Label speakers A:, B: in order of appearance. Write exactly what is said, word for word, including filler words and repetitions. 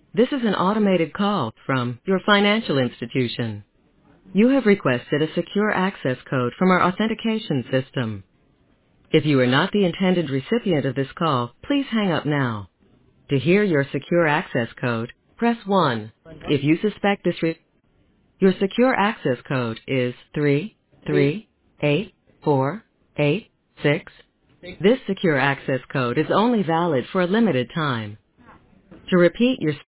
A: This is an automated call from your financial institution. You have requested a secure access code from our authentication system. If you are not the intended recipient of this call, please hang up now. To hear your secure access code, press one. If you suspect this re- your secure access code is three three eight four eight six. This secure access code is only valid for a limited time. To repeat your